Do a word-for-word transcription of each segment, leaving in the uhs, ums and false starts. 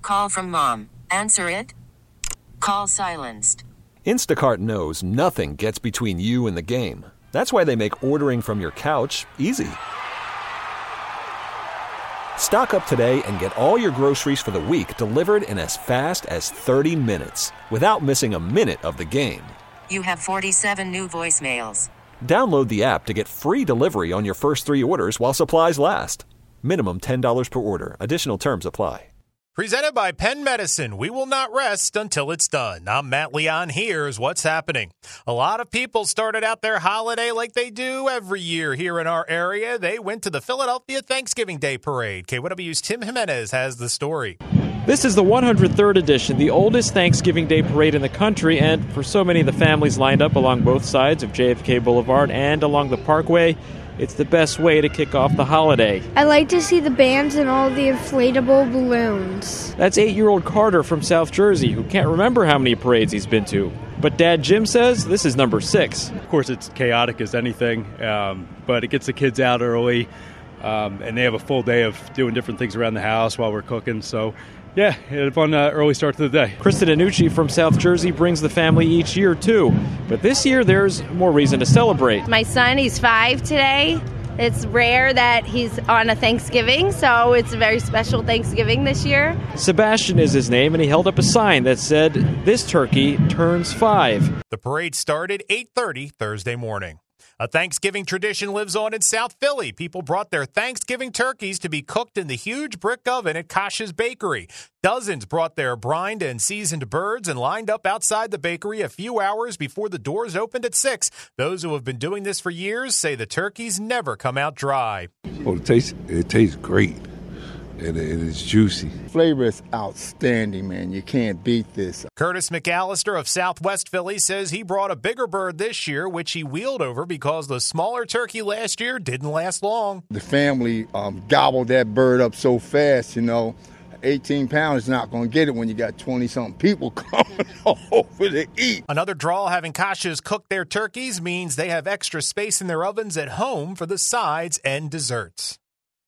Call from mom. Answer it. Call silenced. Instacart knows nothing gets between you and the game. That's why they make ordering from your couch easy. Stock up today and get all your groceries for the week delivered in as fast as thirty minutes without missing a minute of the game. You have forty-seven new voicemails. Download the app to get free delivery on your first three orders while supplies last. Minimum ten dollars per order. Additional terms apply. Presented by Penn Medicine, we will not rest until it's done. I'm Matt Leon. Here's what's happening. A lot of people started out their holiday like they do every year here in our area. They went to the Philadelphia Thanksgiving Day Parade. K Y W's Tim Jimenez has the story. This is the one hundred third edition, the oldest Thanksgiving Day Parade in the country, and for so many of the families lined up along both sides of J F K Boulevard and along the Parkway, it's the best way to kick off the holiday. I like to see the bands and all the inflatable balloons. That's eight-year-old Carter from South Jersey, who can't remember how many parades he's been to. But Dad Jim says this is number six. Of course, it's chaotic as anything, um, but it gets the kids out early, um, and they have a full day of doing different things around the house while we're cooking, so yeah, a fun uh, early start to the day. Krista Danucci from South Jersey brings the family each year, too. But this year, there's more reason to celebrate. My son, he's five today. It's rare that he's on a Thanksgiving, so it's a very special Thanksgiving this year. Sebastian is his name, and he held up a sign that said, "This turkey turns five." The parade started eight thirty Thursday morning. A Thanksgiving tradition lives on in South Philly. People brought their Thanksgiving turkeys to be cooked in the huge brick oven at Kosh's Bakery. Dozens brought their brined and seasoned birds and lined up outside the bakery a few hours before the doors opened at six. Those who have been doing this for years say the turkeys never come out dry. Well, it tastes, it tastes great. And it is juicy. Flavor is outstanding, man. You can't beat this. Curtis McAllister of Southwest Philly says he brought a bigger bird this year, which he wheeled over because the smaller turkey last year didn't last long. The family um, gobbled that bird up so fast, you know. eighteen pounds is not going to get it when you got twenty-something people coming over to eat. Another draw, having Kosh's cook their turkeys, means they have extra space in their ovens at home for the sides and desserts.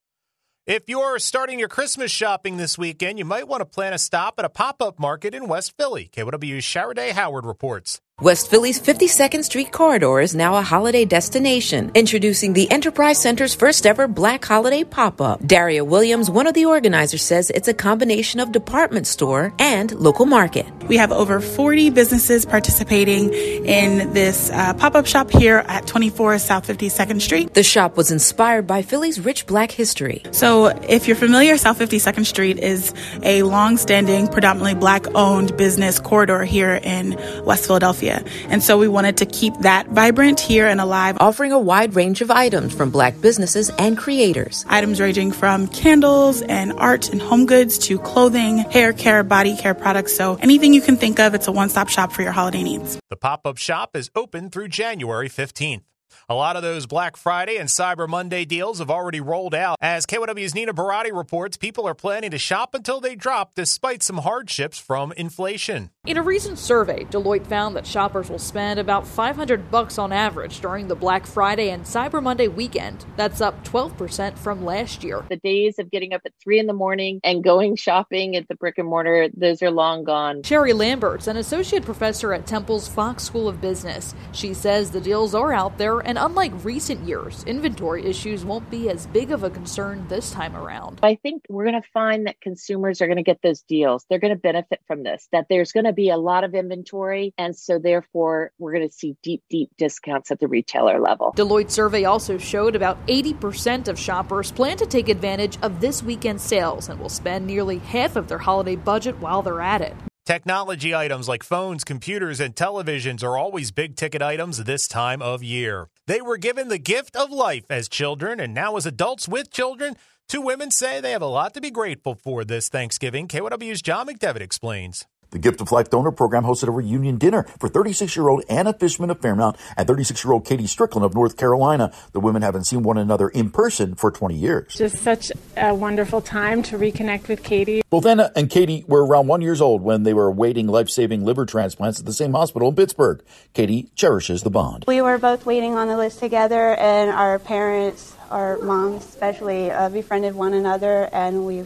If you're starting your Christmas shopping this weekend, you might want to plan a stop at a pop-up market in West Philly. K Y W's Sharaday Howard reports. West Philly's fifty-second Street corridor is now a holiday destination, introducing the Enterprise Center's first ever Black Holiday pop-up. Daria Williams, one of the organizers, says it's a combination of department store and local market. We have over forty businesses participating in this uh, pop-up shop here at twenty-four South fifty-second Street. The shop was inspired by Philly's rich Black history. So if you're familiar, South fifty-second Street is a long-standing, predominantly Black-owned business corridor here in West Philadelphia. And so we wanted to keep that vibrant here and alive. Offering a wide range of items from Black businesses and creators. Items ranging from candles and art and home goods to clothing, hair care, body care products. So anything you can think of, it's a one-stop shop for your holiday needs. The pop-up shop is open through January fifteenth. A lot of those Black Friday and Cyber Monday deals have already rolled out. As K Y W's Nina Barati reports, people are planning to shop until they drop despite some hardships from inflation. In a recent survey, Deloitte found that shoppers will spend about five hundred bucks on average during the Black Friday and Cyber Monday weekend. That's up twelve percent from last year. The days of getting up at three in the morning and going shopping at the brick and mortar, those are long gone. Sherry Lambert's an associate professor at Temple's Fox School of Business. She says the deals are out there, and unlike recent years, inventory issues won't be as big of a concern this time around. I think we're going to find that consumers are going to get those deals. They're going to benefit from this, that there's going to be a lot of inventory. And so therefore, we're going to see deep, deep discounts at the retailer level. Deloitte's survey also showed about eighty percent of shoppers plan to take advantage of this weekend's sales and will spend nearly half of their holiday budget while they're at it. Technology items like phones, computers, and televisions are always big-ticket items this time of year. They were given the gift of life as children, and now as adults with children, two women say they have a lot to be grateful for this Thanksgiving. K Y W's John McDevitt explains. The Gift of Life Donor Program hosted a reunion dinner for thirty-six-year-old Anna Fishman of Fairmount and thirty-six-year-old Katie Strickland of North Carolina. The women haven't seen one another in person for twenty years. Just such a wonderful time to reconnect with Katie. Both Anna and Katie were around one years old when they were awaiting life-saving liver transplants at the same hospital in Pittsburgh. Katie cherishes the bond. We were both waiting on the list together, and our parents, our moms especially, uh, befriended one another, and we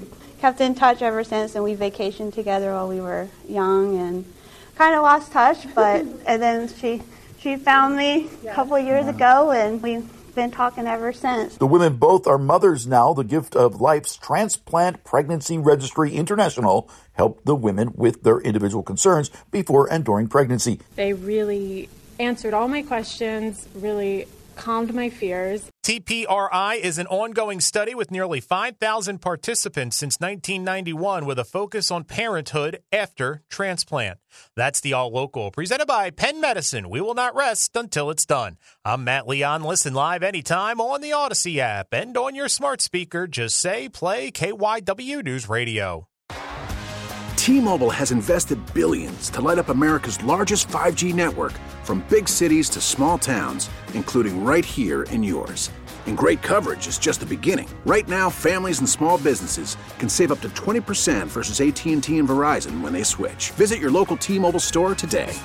kept in touch ever since, and we vacationed together while we were young and kind of lost touch, but and then she she found me a couple of years ago, and we've been talking ever since. The women both are mothers now. The Gift of Life's Transplant Pregnancy Registry International helped the women with their individual concerns before and during pregnancy. They really answered all my questions, really calmed my fears. T P R I is an ongoing study with nearly five thousand participants since nineteen ninety-one with a focus on parenthood after transplant. That's the All Local, presented by Penn Medicine. We will not rest until it's done. I'm Matt Leon. Listen live anytime on the Odyssey app and on your smart speaker. Just say play K Y W News Radio. T-Mobile has invested billions to light up America's largest five G network, from big cities to small towns, including right here in yours. And great coverage is just the beginning. Right now, families and small businesses can save up to twenty percent versus A T and T and Verizon when they switch. Visit your local T-Mobile store today.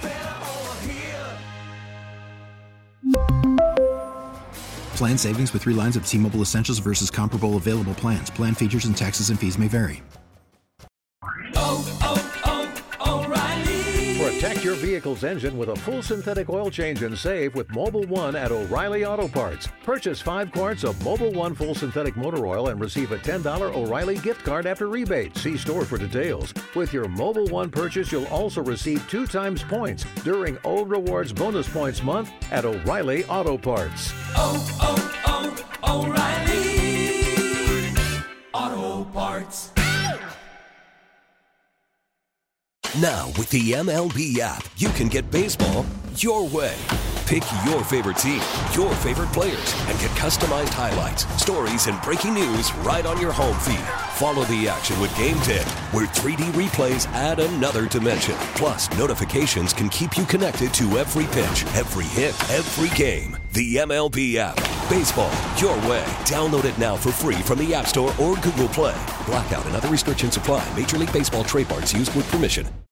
Plan savings with three lines of T-Mobile Essentials versus comparable available plans. Plan features and taxes and fees may vary. Oh, oh, oh, O'Reilly. Protect your vehicle's engine with a full synthetic oil change and save with Mobil one at O'Reilly Auto Parts. Purchase five quarts of Mobil one full synthetic motor oil and receive a ten dollars O'Reilly gift card after rebate. See store for details. With your Mobil one purchase, you'll also receive two times points during O Rewards Bonus Points Month at O'Reilly Auto Parts. Oh, oh, oh, O'Reilly Auto Parts. Now, with the M L B app, you can get baseball your way. Pick your favorite team, your favorite players, and get customized highlights, stories, and breaking news right on your home feed. Follow the action with Game Tip, where three D replays add another dimension. Plus, notifications can keep you connected to every pitch, every hit, every game. The M L B app. Baseball your way. Download it now for free from the App Store or Google Play. Blackout and other restrictions apply. Major League Baseball trademarks used with permission.